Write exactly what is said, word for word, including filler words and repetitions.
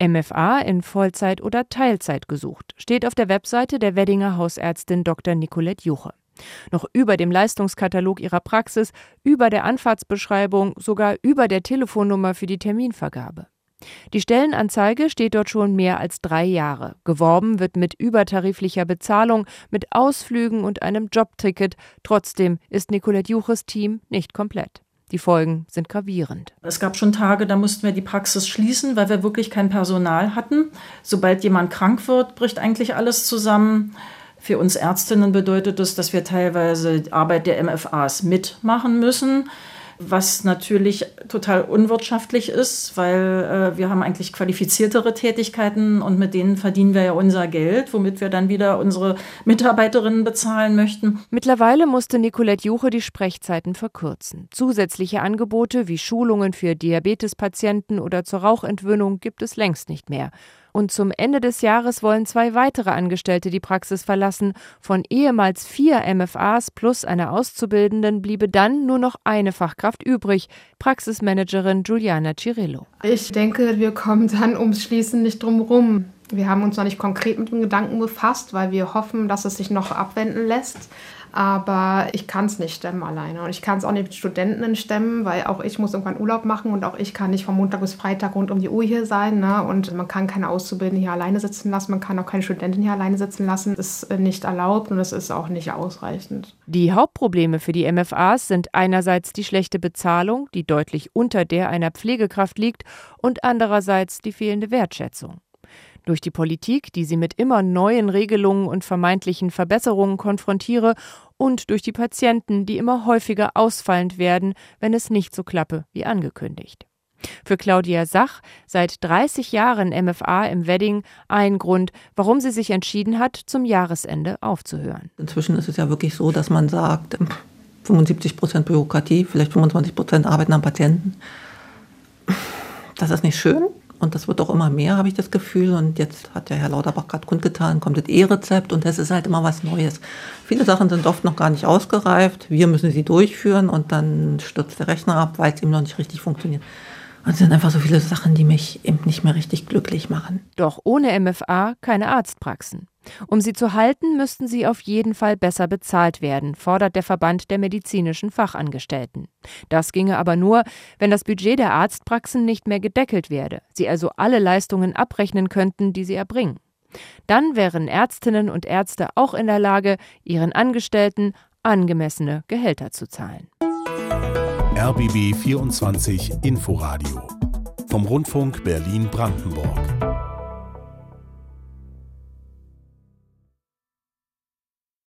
M F A in Vollzeit oder Teilzeit gesucht, steht auf der Webseite der Weddinger Hausärztin Doktor Nicolette Juche. Noch über dem Leistungskatalog ihrer Praxis, über der Anfahrtsbeschreibung, sogar über der Telefonnummer für die Terminvergabe. Die Stellenanzeige steht dort schon mehr als drei Jahre. Geworben wird mit übertariflicher Bezahlung, mit Ausflügen und einem Jobticket. Trotzdem ist Nicolette Juches Team nicht komplett. Die Folgen sind gravierend. Es gab schon Tage, da mussten wir die Praxis schließen, weil wir wirklich kein Personal hatten. Sobald jemand krank wird, bricht eigentlich alles zusammen. Für uns Ärztinnen bedeutet das, dass wir teilweise die Arbeit der M F As mitmachen müssen, was natürlich total unwirtschaftlich ist, weil äh, wir haben eigentlich qualifiziertere Tätigkeiten und mit denen verdienen wir ja unser Geld, womit wir dann wieder unsere Mitarbeiterinnen bezahlen möchten. Mittlerweile musste Nicolette Juche die Sprechzeiten verkürzen. Zusätzliche Angebote wie Schulungen für Diabetespatienten oder zur Rauchentwöhnung gibt es längst nicht mehr. Und zum Ende des Jahres wollen zwei weitere Angestellte die Praxis verlassen. Von ehemals vier M F As plus einer Auszubildenden bliebe dann nur noch eine Fachkraft übrig, Praxismanagerin Giuliana Cirillo. Ich denke, wir kommen dann ums Schließen nicht drum rum. Wir haben uns noch nicht konkret mit dem Gedanken befasst, weil wir hoffen, dass es sich noch abwenden lässt. Aber ich kann es nicht stemmen alleine. Und ich kann es auch nicht mit Studentinnen stemmen, weil auch ich muss irgendwann Urlaub machen und auch ich kann nicht von Montag bis Freitag rund um die Uhr hier sein. Ne? Und man kann keine Auszubildende hier alleine sitzen lassen, man kann auch keine Studentin hier alleine sitzen lassen. Das ist nicht erlaubt und das ist auch nicht ausreichend. Die Hauptprobleme für die M F As sind einerseits die schlechte Bezahlung, die deutlich unter der einer Pflegekraft liegt, und andererseits die fehlende Wertschätzung. Durch die Politik, die sie mit immer neuen Regelungen und vermeintlichen Verbesserungen konfrontiere, und durch die Patienten, die immer häufiger ausfallend werden, wenn es nicht so klappe wie angekündigt. Für Claudia Sach, seit dreißig Jahren M F A im Wedding, ein Grund, warum sie sich entschieden hat, zum Jahresende aufzuhören. Inzwischen ist es ja wirklich so, dass man sagt, fünfundsiebzig Prozent Bürokratie, vielleicht fünfundzwanzig Prozent Arbeiten am Patienten. Das ist nicht schön. Und das wird auch immer mehr, habe ich das Gefühl. Und jetzt hat der Herr Lauterbach gerade kundgetan, kommt das E-Rezept und das ist halt immer was Neues. Viele Sachen sind oft noch gar nicht ausgereift. Wir müssen sie durchführen und dann stürzt der Rechner ab, weil es eben noch nicht richtig funktioniert. Und es sind einfach so viele Sachen, die mich eben nicht mehr richtig glücklich machen. Doch ohne M F A keine Arztpraxen. Um sie zu halten, müssten sie auf jeden Fall besser bezahlt werden, fordert der Verband der medizinischen Fachangestellten. Das ginge aber nur, wenn das Budget der Arztpraxen nicht mehr gedeckelt werde, sie also alle Leistungen abrechnen könnten, die sie erbringen. Dann wären Ärztinnen und Ärzte auch in der Lage, ihren Angestellten angemessene Gehälter zu zahlen. R B B vierundzwanzig Inforadio vom Rundfunk Berlin-Brandenburg.